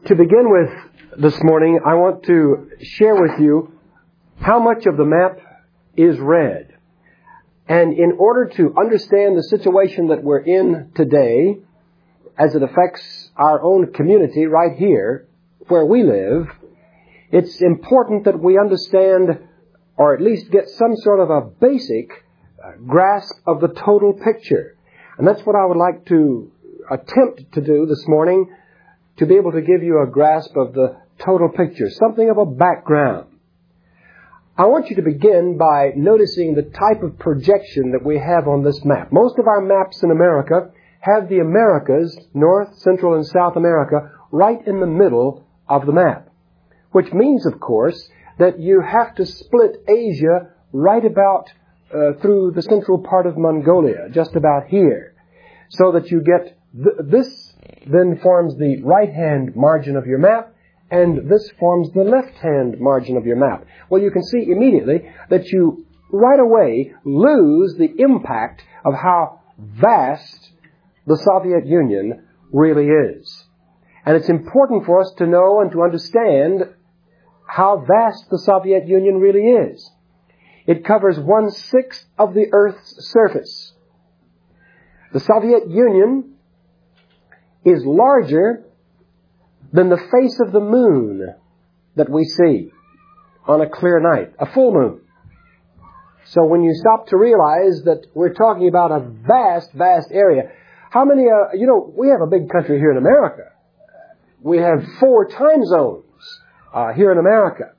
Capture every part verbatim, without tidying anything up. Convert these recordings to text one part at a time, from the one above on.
To begin with this morning, I want to share with you how much of the map is read. And in order to understand the situation that we're in today, as it affects our own community right here, where we live, it's important that we understand, or at least get some sort of a basic grasp of the total picture. And that's what I would like to attempt to do this morning, to be able to give you a grasp of the total picture, something of a background. I want you to begin by noticing the type of projection that we have on this map. Most of our maps in America have the Americas, North, Central, and South America, right in the middle of the map. Which means, of course, that you have to split Asia right about uh, through the central part of Mongolia, just about here, so that you get th- this then forms the right-hand margin of your map, and this forms the left-hand margin of your map. Well, you can see immediately that you right away lose the impact of how vast the Soviet Union really is. And it's important for us to know and to understand how vast the Soviet Union really is. It covers one-sixth of the Earth's surface. The Soviet Union is larger than the face of the moon that we see on a clear night, a full moon. So when you stop to realize that we're talking about a vast, vast area, how many, uh, you know, we have a big country here in America. We have four time zones uh, here in America.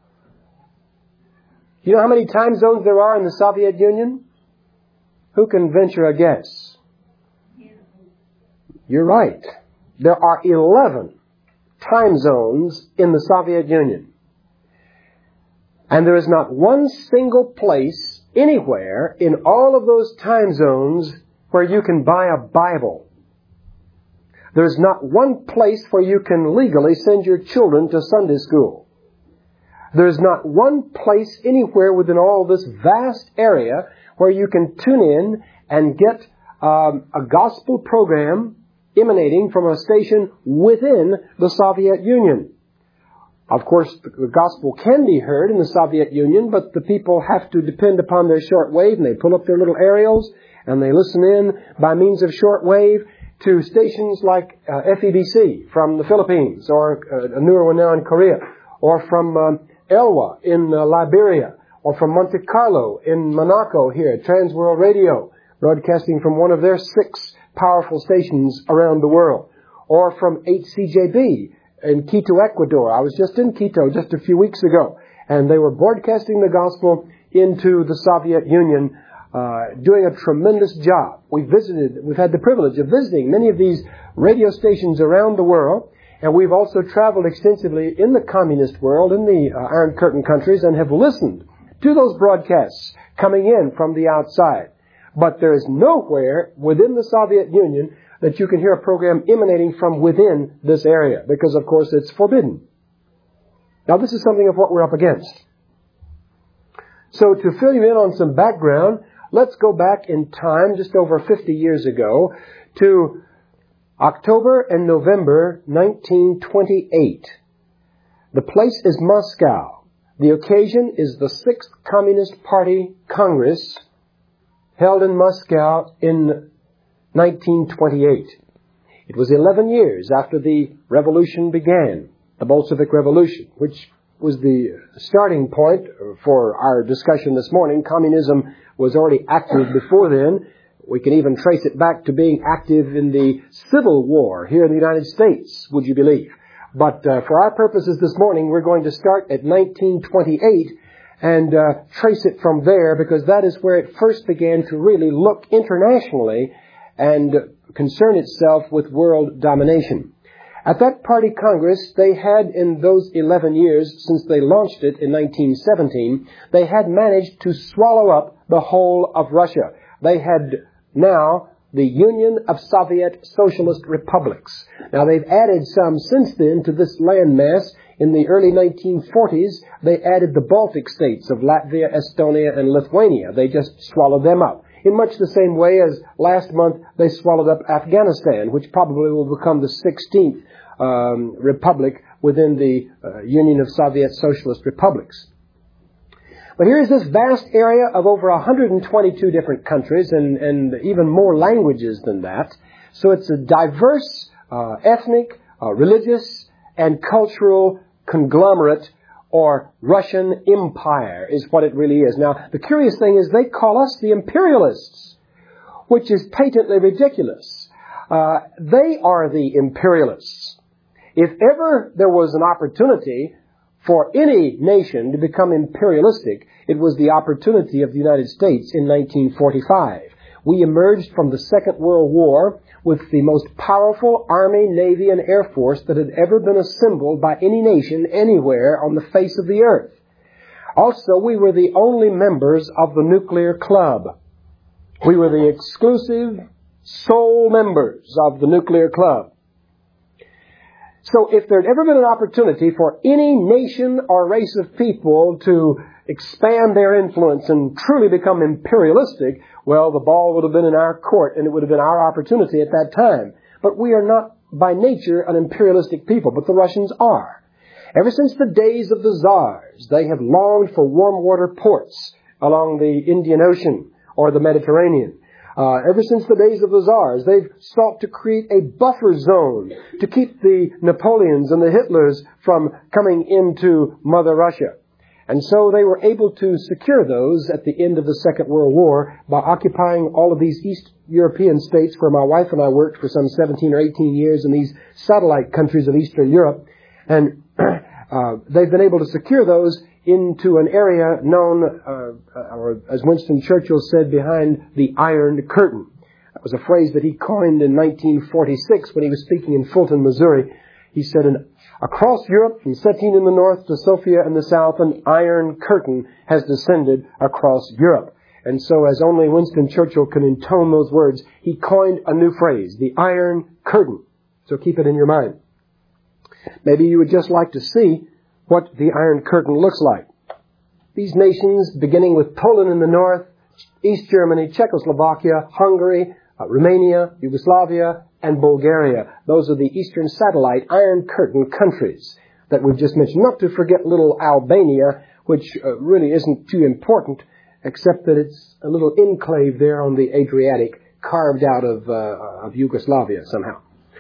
You know how many time zones there are in the Soviet Union? Who can venture a guess? You're right. There are eleven time zones in the Soviet Union. And there is not one single place anywhere in all of those time zones where you can buy a Bible. There's not one place where you can legally send your children to Sunday school. There's not one place anywhere within all this vast area where you can tune in and get um, a gospel program emanating from a station within the Soviet Union. Of course, the gospel can be heard in the Soviet Union, but the people have to depend upon their shortwave, and they pull up their little aerials, and they listen in by means of shortwave to stations like uh, F E B C from the Philippines, or uh, a newer one now in Korea, or from um, Elwa in uh, Liberia, or from Monte Carlo in Monaco here, Trans World Radio, broadcasting from one of their six powerful stations around the world, or from H C J B in Quito, Ecuador. I was just in Quito just a few weeks ago, and they were broadcasting the gospel into the Soviet Union, uh, doing a tremendous job. We visited, we've had the privilege of visiting many of these radio stations around the world, and we've also traveled extensively in the communist world, in the uh, Iron Curtain countries, and have listened to those broadcasts coming in from the outside. But there is nowhere within the Soviet Union that you can hear a program emanating from within this area, because, of course, it's forbidden. Now, this is something of what we're up against. So, to fill you in on some background, let's go back in time just over fifty years ago to October and November nineteen twenty-eight. The place is Moscow. The occasion is the Sixth Communist Party Congress, held in Moscow in nineteen twenty-eight. It was eleven years after the revolution began, the Bolshevik Revolution, which was the starting point for our discussion this morning. Communism was already active before then. We can even trace it back to being active in the Civil War here in the United States, would you believe? But uh, for our purposes this morning, we're going to start at nineteen twenty-eight and uh, trace it from there, because that is where it first began to really look internationally and concern itself with world domination. At that party Congress, they had, in those eleven years since they launched it in nineteen seventeen, they had managed to swallow up the whole of Russia. They had now the Union of Soviet Socialist Republics. Now, they've added some since then to this landmass. In the early nineteen forties, they added the Baltic states of Latvia, Estonia, and Lithuania. They just swallowed them up, in much the same way as last month they swallowed up Afghanistan, which probably will become the sixteenth um, republic within the uh, Union of Soviet Socialist Republics. But here's this vast area of over one hundred twenty-two different countries and, and even more languages than that. So it's a diverse uh, ethnic, uh, religious, and cultural conglomerate, or Russian empire is what it really is. Now, the curious thing is they call us the imperialists, which is patently ridiculous. Uh, they are the imperialists. If ever there was an opportunity for any nation to become imperialistic, it was the opportunity of the United States in nineteen forty-five. We emerged from the Second World War with the most powerful Army, Navy, and Air Force that had ever been assembled by any nation anywhere on the face of the earth. Also, we were the only members of the nuclear club. We were the exclusive sole members of the nuclear club. So if there had ever been an opportunity for any nation or race of people to expand their influence and truly become imperialistic, well, the ball would have been in our court and it would have been our opportunity at that time. But we are not by nature an imperialistic people, but the Russians are. Ever since the days of the Tsars, they have longed for warm water ports along the Indian Ocean or the Mediterranean. Uh, ever since the days of the Tsars, they've sought to create a buffer zone to keep the Napoleons and the Hitlers from coming into Mother Russia. And so they were able to secure those at the end of the Second World War by occupying all of these East European states where my wife and I worked for some seventeen or eighteen years in these satellite countries of Eastern Europe. And uh, they've been able to secure those into an area known, uh, or as Winston Churchill said, behind the Iron Curtain. That was a phrase that he coined in nineteen forty-six when he was speaking in Fulton, Missouri. He said, across Europe, from Stettin in the north to Sofia in the south, an iron curtain has descended across Europe. And so, as only Winston Churchill can intone those words, he coined a new phrase, the Iron Curtain. So keep it in your mind. Maybe you would just like to see what the Iron Curtain looks like. These nations, beginning with Poland in the north, East Germany, Czechoslovakia, Hungary, uh, Romania, Yugoslavia, and Bulgaria. Those are the Eastern Satellite Iron Curtain countries that we've just mentioned. Not to forget little Albania, which uh, really isn't too important, except that it's a little enclave there on the Adriatic, carved out of, uh, of Yugoslavia somehow.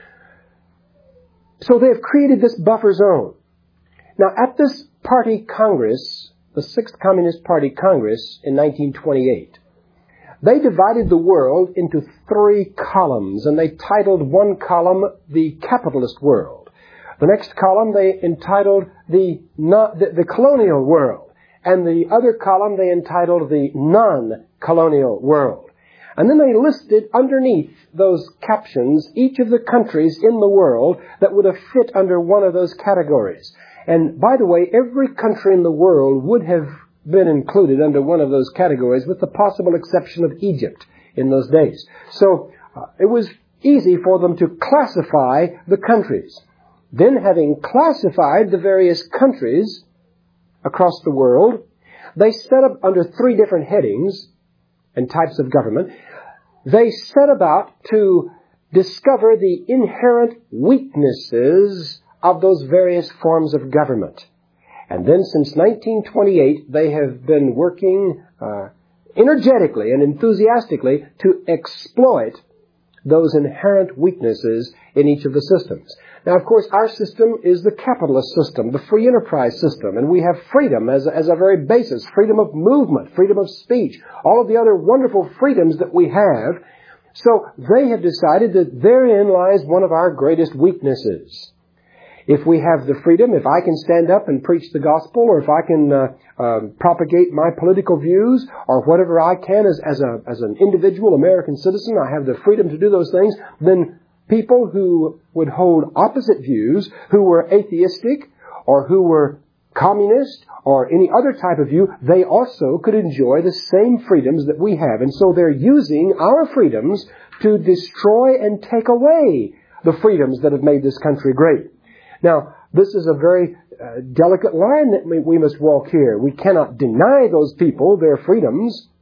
So they have created this buffer zone. Now, at this party Congress, the Sixth Communist Party Congress in nineteen twenty-eight, they divided the world into three columns, and they titled one column the capitalist world. The next column they entitled the, non, the, the colonial world, and the other column they entitled the non-colonial world. And then they listed underneath those captions each of the countries in the world that would have fit under one of those categories. And by the way, every country in the world would have been included under one of those categories, with the possible exception of Egypt in those days. So uh, it was easy for them to classify the countries. Then, having classified the various countries across the world, they set up under three different headings and types of government. They set about to discover the inherent weaknesses of those various forms of government. And then since nineteen twenty-eight, they have been working uh, energetically and enthusiastically to exploit those inherent weaknesses in each of the systems. Now, of course, our system is the capitalist system, the free enterprise system, and we have freedom as a, as a very basis, freedom of movement, freedom of speech, all of the other wonderful freedoms that we have. So they have decided that therein lies one of our greatest weaknesses. If we have the freedom, if I can stand up and preach the gospel, or if I can uh, uh, propagate my political views, or whatever I can as, as, a, as an individual American citizen, I have the freedom to do those things, then people who would hold opposite views, who were atheistic, or who were communist, or any other type of view, they also could enjoy the same freedoms that we have. And so they're using our freedoms to destroy and take away the freedoms that have made this country great. Now, this is a very uh, delicate line that we, we must walk here. We cannot deny those people their freedoms,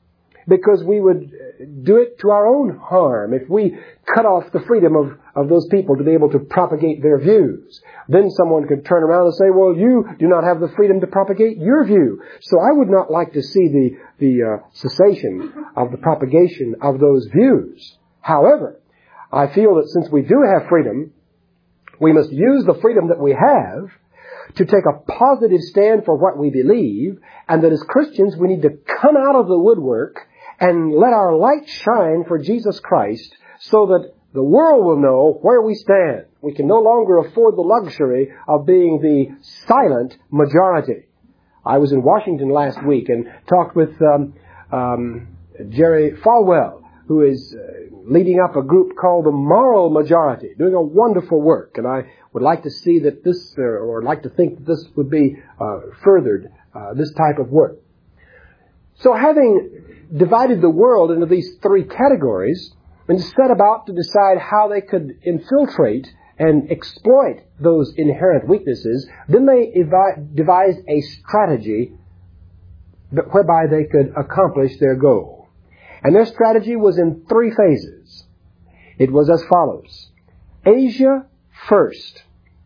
because we would do it to our own harm. If we cut off the freedom of, of those people to be able to propagate their views, then someone could turn around and say, well, you do not have the freedom to propagate your view. So I would not like to see the, the uh, cessation of the propagation of those views. However, I feel that since we do have freedom, we must use the freedom that we have to take a positive stand for what we believe, and that as Christians we need to come out of the woodwork and let our light shine for Jesus Christ so that the world will know where we stand. We can no longer afford the luxury of being the silent majority. I was in Washington last week and talked with um, um, Jerry Falwell, who is uh, leading up a group called the Moral Majority, doing a wonderful work. And I would like to see that this, uh, or like to think that this would be uh, furthered, uh, this type of work. So having divided the world into these three categories, and set about to decide how they could infiltrate and exploit those inherent weaknesses, then they evi- devised a strategy whereby they could accomplish their goal. And their strategy was in three phases. It was as follows. Asia first.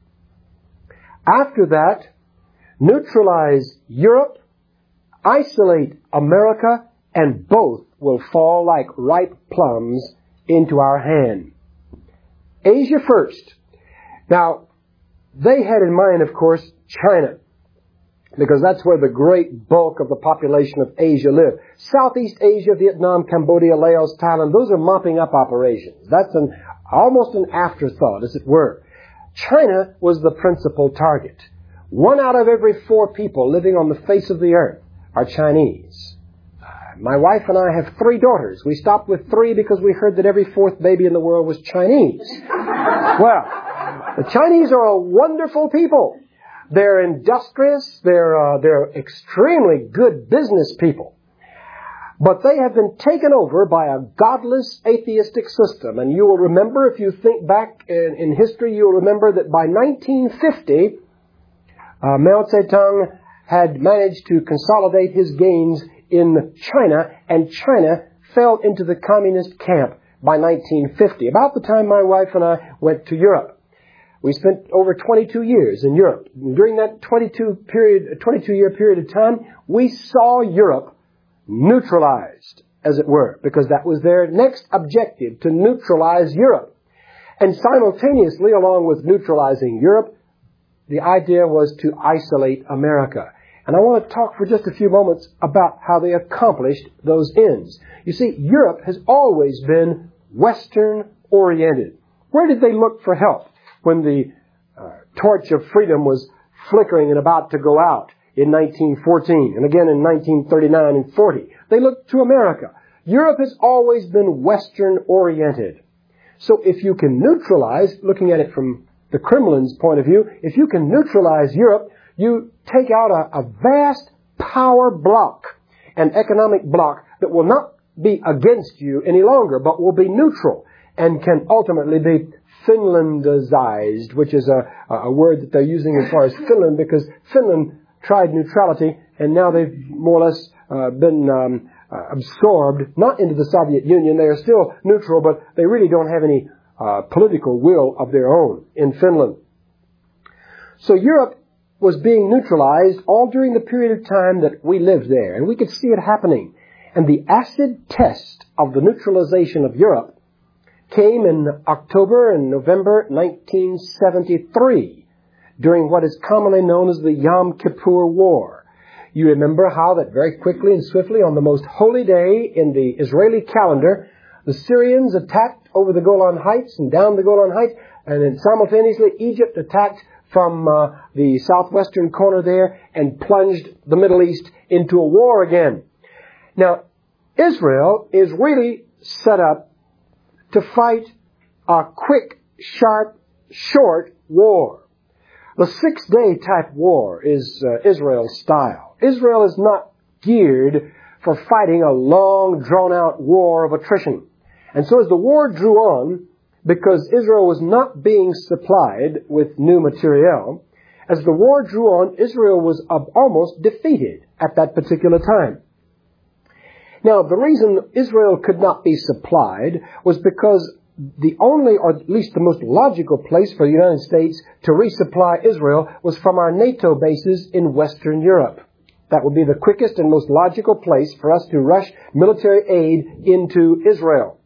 After that, neutralize Europe, isolate America, and both will fall like ripe plums into our hand. Asia first. Now, they had in mind, of course, China, because that's where the great bulk of the population of Asia live. Southeast Asia, Vietnam, Cambodia, Laos, Thailand, those are mopping up operations. That's an almost an afterthought, as it were. China was the principal target. One out of every four people living on the face of the earth are Chinese. My wife and I have three daughters. We stopped with three because we heard that every fourth baby in the world was Chinese. Well, the Chinese are a wonderful people. They're industrious. They're, uh, they're extremely good business people. But they have been taken over by a godless, atheistic system. And you will remember, if you think back in, in history, you'll remember that by nineteen fifty, uh, Mao Zedong had managed to consolidate his gains in China, and China fell into the communist camp by nineteen fifty, about the time my wife and I went to Europe. We spent over twenty-two years in Europe. During that twenty-two period, twenty-two year period of time, we saw Europe neutralized, as it were, because that was their next objective, to neutralize Europe. And simultaneously, along with neutralizing Europe, the idea was to isolate America. And I want to talk for just a few moments about how they accomplished those ends. You see, Europe has always been Western-oriented. Where did they look for help when the uh, torch of freedom was flickering and about to go out in nineteen fourteen and again in nineteen thirty-nine and forty? They looked to America. Europe has always been Western-oriented. So if you can neutralize, looking at it from the Kremlin's point of view, if you can neutralize Europe, you take out a, a vast power block, an economic block that will not be against you any longer, but will be neutral and can ultimately be Finlandized, which is a, a word that they're using as far as Finland, because Finland tried neutrality and now they've more or less uh, been um, uh, absorbed, not into the Soviet Union. They are still neutral, but they really don't have any uh, political will of their own in Finland. So Europe was being neutralized all during the period of time that we lived there. And we could see it happening. And the acid test of the neutralization of Europe came in October and November nineteen seventy-three, during what is commonly known as the Yom Kippur War. You remember how that very quickly and swiftly, on the most holy day in the Israeli calendar, the Syrians attacked over the Golan Heights and down the Golan Heights, and then simultaneously Egypt attacked from uh, the southwestern corner there and plunged the Middle East into a war again. Now, Israel is really set up to fight a quick, sharp, short war. The six-day type war is uh, Israel's style. Israel is not geared for fighting a long, drawn-out war of attrition. And so as the war drew on, because Israel was not being supplied with new materiel, as the war drew on, Israel was almost defeated at that particular time. Now, the reason Israel could not be supplied was because the only, or at least the most logical place for the United States to resupply Israel was from our NATO bases in Western Europe. That would be the quickest and most logical place for us to rush military aid into Israel.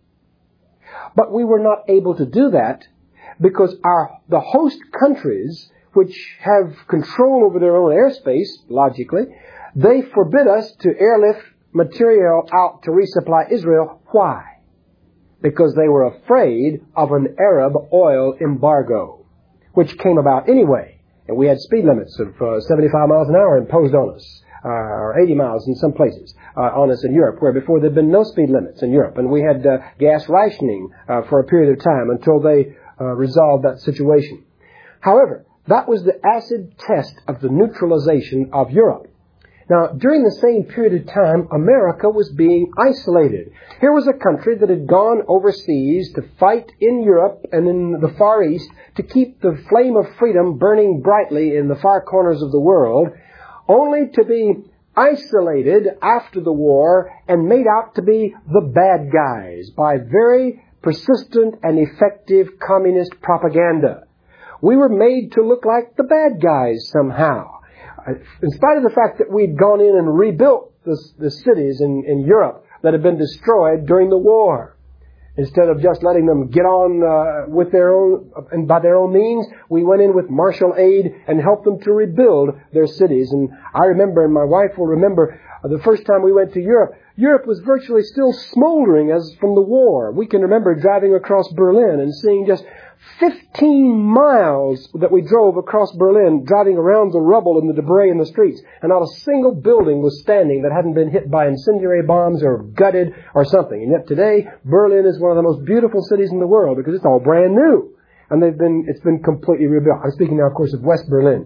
But we were not able to do that because our the host countries, which have control over their own airspace, logically, they forbid us to airlift material out to resupply Israel. Why? Because they were afraid of an Arab oil embargo, which came about anyway. And we had speed limits of uh, seventy-five miles an hour imposed on us, uh, or eighty miles in some places, uh, on us in Europe, where before there had been no speed limits in Europe. And we had uh, gas rationing uh, for a period of time until they uh, resolved that situation. However, that was the acid test of the neutralization of Europe. Now, during the same period of time, America was being isolated. Here was a country that had gone overseas to fight in Europe and in the Far East to keep the flame of freedom burning brightly in the far corners of the world, only to be isolated after the war and made out to be the bad guys by very persistent and effective communist propaganda. We were made to look like the bad guys somehow. In spite of the fact that we'd gone in and rebuilt the, the cities in, in Europe that had been destroyed during the war, instead of just letting them get on uh, with their own and by their own means, we went in with martial aid and helped them to rebuild their cities. And I remember, and my wife will remember, uh, the first time we went to Europe, Europe was virtually still smoldering as from the war. We can remember driving across Berlin and seeing just fifteen miles that we drove across Berlin, driving around the rubble and the debris in the streets, and not a single building was standing that hadn't been hit by incendiary bombs or gutted or something. And yet today, Berlin is one of the most beautiful cities in the world because it's all brand new, and they've been it's been completely rebuilt. I'm speaking now, of course, of West Berlin.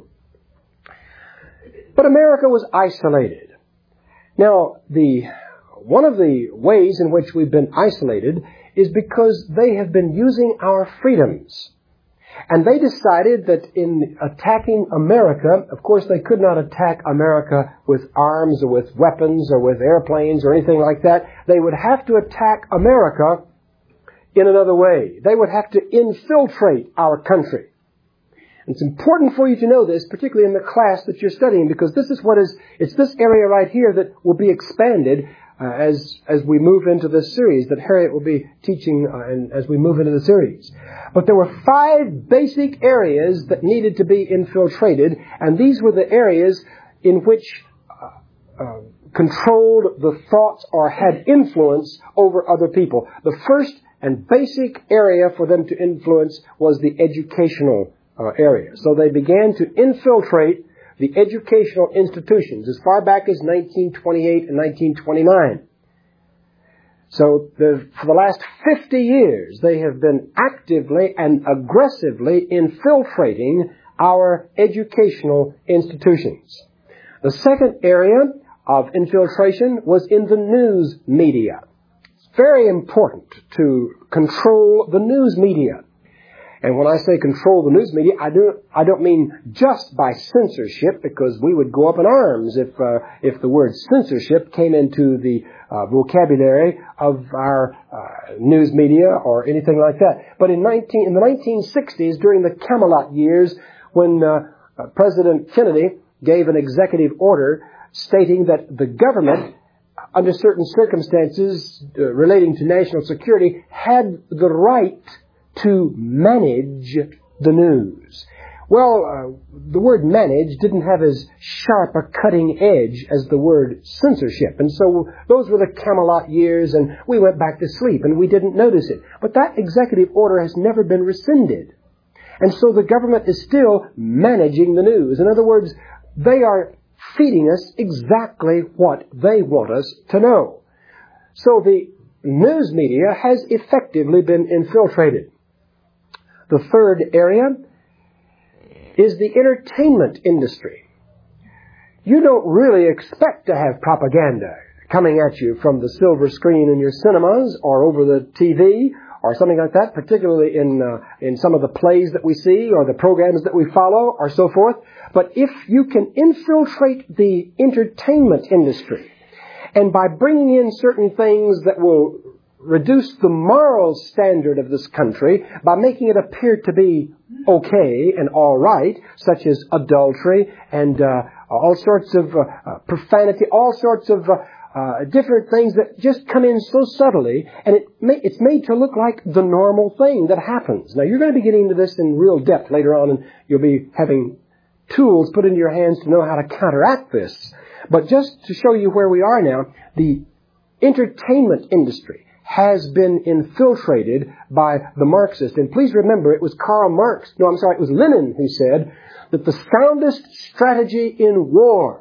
But America was isolated. Now, the one of the ways in which we've been isolated is because they have been using our freedoms. And they decided that in attacking America, of course they could not attack America with arms or with weapons or with airplanes or anything like that. They would have to attack America in another way. They would have to infiltrate our country. And it's important for you to know this, particularly in the class that you're studying, because this is what is, it's this area right here that will be expanded Uh, as as we move into this series that Harriet will be teaching uh, and as we move into the series. But there were five basic areas that needed to be infiltrated, and these were the areas in which uh, uh, controlled the thoughts or had influence over other people. The first and basic area for them to influence was the educational uh, area. So they began to infiltrate the educational institutions as far back as nineteen twenty-eight and nineteen twenty-nine. So the, for the last fifty years, they have been actively and aggressively infiltrating our educational institutions. The second area of infiltration was in the news media. It's very important to control the news media. And when I say control the news media, I don't, I don't mean just by censorship, because we would go up in arms if, uh, if the word censorship came into the uh, vocabulary of our uh, news media or anything like that. But in, nineteen, in the nineteen sixties, during the Camelot years, when uh, uh, President Kennedy gave an executive order stating that the government, under certain circumstances uh, relating to national security, had the right to manage the news. Well, uh, the word manage didn't have as sharp a cutting edge as the word censorship. And so those were the Camelot years, and we went back to sleep, and we didn't notice it. But that executive order has never been rescinded. And so the government is still managing the news. In other words, they are feeding us exactly what they want us to know. So the news media has effectively been infiltrated. The third area is the entertainment industry. You don't really expect to have propaganda coming at you from the silver screen in your cinemas or over the T V or something like that, particularly in uh, in some of the plays that we see or the programs that we follow or so forth. But if you can infiltrate the entertainment industry And by bringing in certain things that will reduce the moral standard of this country, by making it appear to be okay and all right, such as adultery and uh, all sorts of uh, uh, profanity, all sorts of uh, uh, different things that just come in so subtly, and it may, it's made to look like the normal thing that happens. Now, you're going to be getting into this in real depth later on, and you'll be having tools put into your hands to know how to counteract this. But just to show you where we are now, the entertainment industry has been infiltrated by the Marxists. And please remember, it was Karl Marx, no, I'm sorry, it was Lenin who said that the soundest strategy in war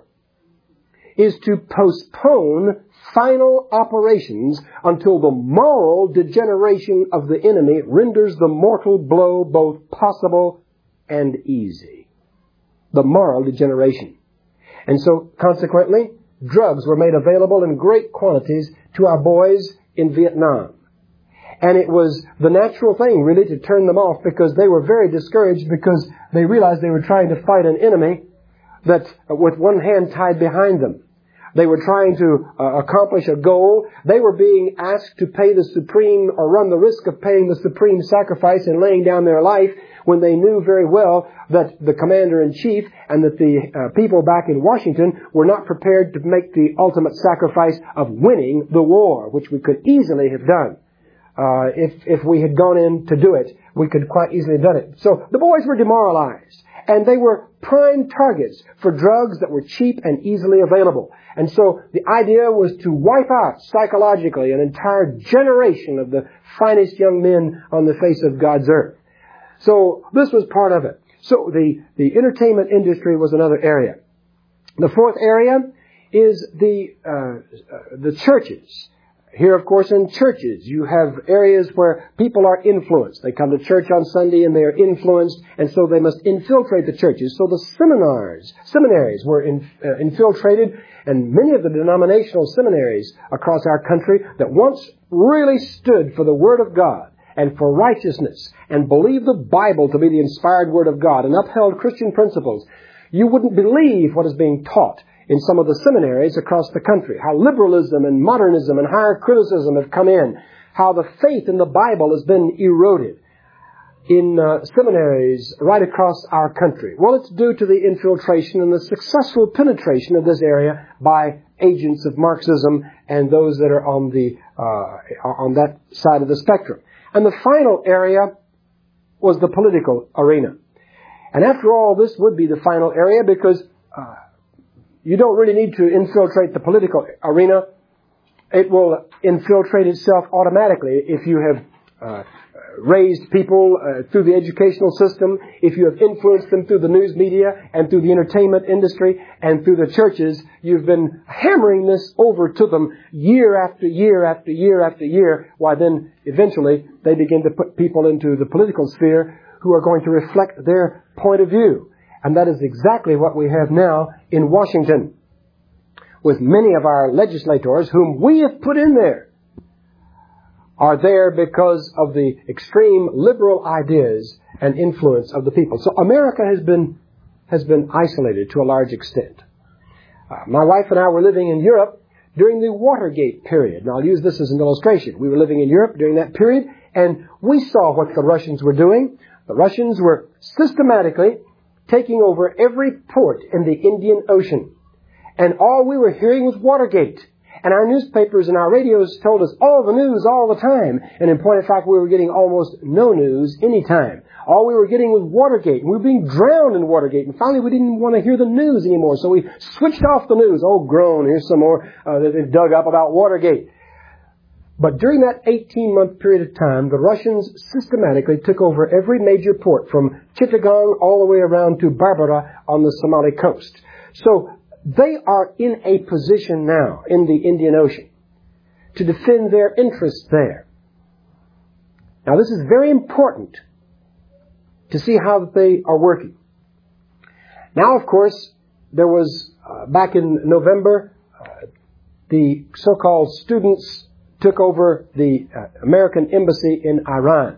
is to postpone final operations until the moral degeneration of the enemy renders the mortal blow both possible and easy. The moral degeneration. And so, consequently, drugs were made available in great quantities to our boys in Vietnam. And it was the natural thing, really, to turn them off, because they were very discouraged, because they realized they were trying to fight an enemy that, with one hand tied behind them. They were trying to uh, accomplish a goal. They were being asked to pay the supreme, or run the risk of paying the supreme sacrifice and laying down their life, when they knew very well that the commander-in-chief and that the uh, people back in Washington were not prepared to make the ultimate sacrifice of winning the war, which we could easily have done. Uh, if, if we had gone in to do it, we could quite easily have done it. So the boys were demoralized, and they were prime targets for drugs that were cheap and easily available. And so the idea was to wipe out psychologically an entire generation of the finest young men on the face of God's earth. So this was part of it. So the, the entertainment industry was another area. The fourth area is the, uh, the churches. Here, of course, in churches, you have areas where people are influenced. They come to church on Sunday and they are influenced, and so they must infiltrate the churches. So the seminars, seminaries were in, uh, infiltrated, and many of the denominational seminaries across our country that once really stood for the Word of God and for righteousness and believed the Bible to be the inspired Word of God and upheld Christian principles, you wouldn't believe what is being taught in some of the seminaries across the country. How liberalism and modernism and higher criticism have come in. How the faith in the Bible has been eroded in uh, seminaries right across our country. Well, it's due to the infiltration and the successful penetration of this area by agents of Marxism and those that are on the uh, on that side of the spectrum. And the final area was the political arena. And after all, this would be the final area, because uh, you don't really need to infiltrate the political arena. It will infiltrate itself automatically if you have uh, raised people uh, through the educational system, if you have influenced them through the news media and through the entertainment industry and through the churches. You've been hammering this over to them year after year after year after year. Why, then eventually they begin to put people into the political sphere who are going to reflect their point of view. And that is exactly what we have now in Washington, with many of our legislators whom we have put in there are there because of the extreme liberal ideas and influence of the people. So America has been has been isolated to a large extent. Uh, my wife and I were living in Europe during the Watergate period. And I'll use this as an illustration. We were living in Europe during that period, and we saw what the Russians were doing. The Russians were systematically taking over every port in the Indian Ocean. And all we were hearing was Watergate. And our newspapers and our radios told us all the news all the time. And in point of fact, we were getting almost no news anytime. All we were getting was Watergate. And we were being drowned in Watergate. And finally, we didn't want to hear the news anymore. So we switched off the news. Oh, groan. Here's some more uh, that they've dug up about Watergate. But during that eighteen-month period of time, the Russians systematically took over every major port from Chittagong all the way around to Barbara on the Somali coast. So they are in a position now in the Indian Ocean to defend their interests there. Now, this is very important to see how they are working. Now, of course, there was, uh, back in November, uh, the so-called students took over the uh, American embassy in Iran.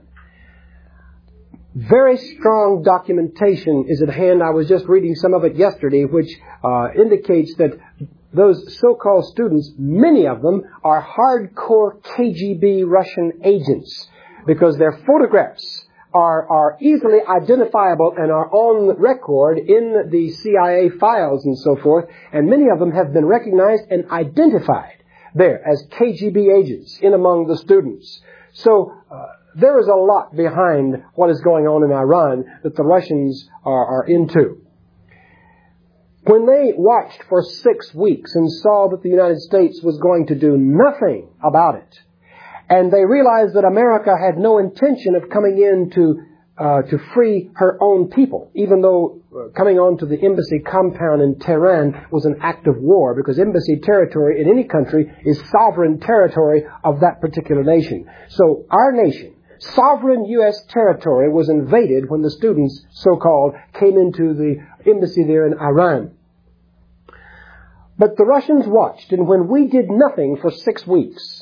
Very strong documentation is at hand. I was just reading some of it yesterday, which uh, indicates that those so-called students, many of them are hardcore K G B Russian agents because their photographs are, are easily identifiable and are on record in the C I A files and so forth, and many of them have been recognized and identified there as K G B agents in among the students. So uh, there is a lot behind what is going on in Iran that the Russians are, are into. When they watched for six weeks and saw that the United States was going to do nothing about it, and they realized that America had no intention of coming in to, uh, to free her own people, even though uh, coming onto the embassy compound in Tehran was an act of war, because embassy territory in any country is sovereign territory of that particular nation. So our nation, sovereign U S territory, was invaded when the students, so-called, came into the embassy there in Iran. But the Russians watched, and when we did nothing for six weeks,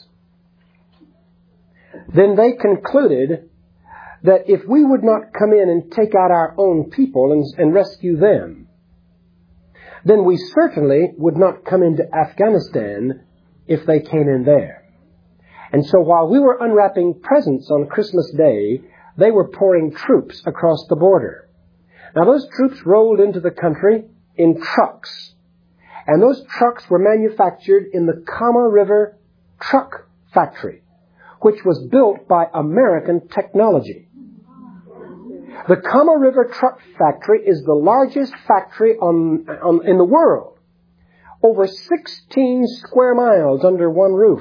then they concluded that if we would not come in and take out our own people and, and rescue them, then we certainly would not come into Afghanistan if they came in there. And so while we were unwrapping presents on Christmas Day, they were pouring troops across the border. Now those troops rolled into the country in trucks. And those trucks were manufactured in the Kama River Truck Factory, which was built by American technology. The Kama River Truck Factory is the largest factory on, on, in the world. Over sixteen square miles under one roof.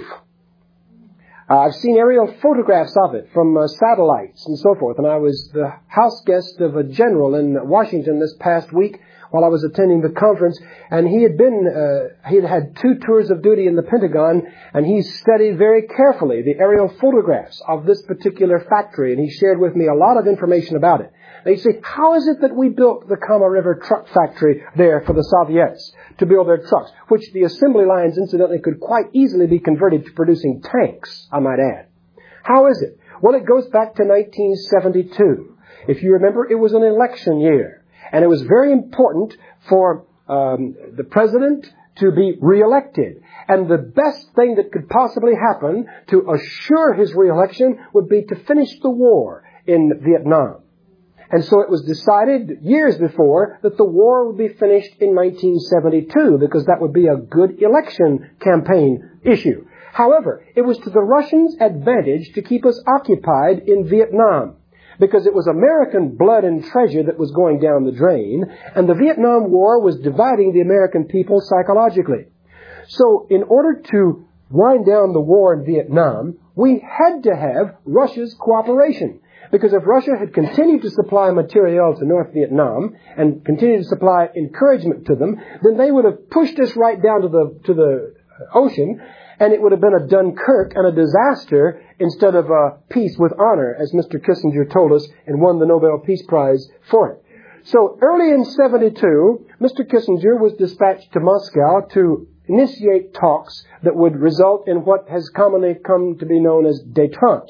Uh, I've seen aerial photographs of it from uh, satellites and so forth. And I was the house guest of a general in Washington this past week while I was attending the conference, and he had been, uh, he had had two tours of duty in the Pentagon, and he studied very carefully the aerial photographs of this particular factory, and he shared with me a lot of information about it. Now you say, how is it that we built the Kama River Truck Factory there for the Soviets to build their trucks, which the assembly lines, incidentally, could quite easily be converted to producing tanks, I might add. How is it? Well, it goes back to nineteen seventy-two. If you remember, it was an election year. And it was very important for um, the president to be reelected. And the best thing that could possibly happen to assure his reelection would be to finish the war in Vietnam. And so it was decided years before that the war would be finished in nineteen seventy-two, because that would be a good election campaign issue. However, it was to the Russians' advantage to keep us occupied in Vietnam, because it was American blood and treasure that was going down the drain, and the Vietnam War was dividing the American people psychologically. So in order to wind down the war in Vietnam, we had to have Russia's cooperation. Because if Russia had continued to supply materiel to North Vietnam and continued to supply encouragement to them, then they would have pushed us right down to the, to the ocean, and it would have been a Dunkirk and a disaster instead of a peace with honor, as Mister Kissinger told us and won the Nobel Peace Prize for it. So early in seventy-two, Mister Kissinger was dispatched to Moscow to initiate talks that would result in what has commonly come to be known as détente.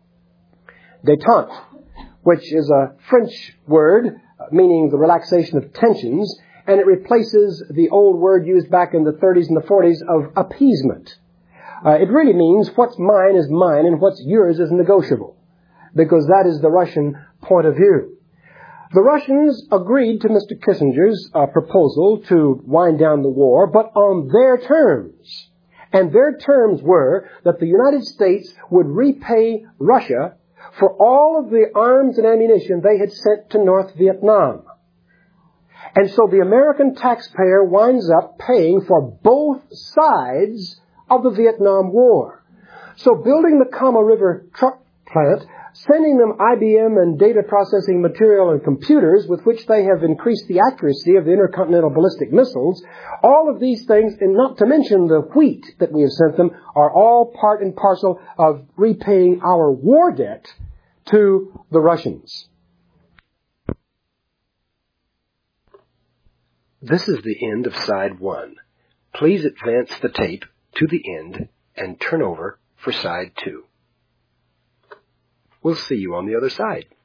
Détente, which is a French word meaning the relaxation of tensions, and it replaces the old word used back in the thirties and the forties of appeasement. Uh, it really means what's mine is mine and what's yours is negotiable, because that is the Russian point of view. The Russians agreed to Mister Kissinger's uh, proposal to wind down the war, but on their terms. And their terms were that the United States would repay Russia for all of the arms and ammunition they had sent to North Vietnam. And so the American taxpayer winds up paying for both sides of the Vietnam War. So building the Kama River truck plant, sending them I B M and data processing material and computers with which they have increased the accuracy of the intercontinental ballistic missiles, all of these things, and not to mention the wheat that we have sent them, are all part and parcel of repaying our war debt to the Russians. This is the end of side one. Please advance the tape to the end and turn over for side two. We'll see you on the other side.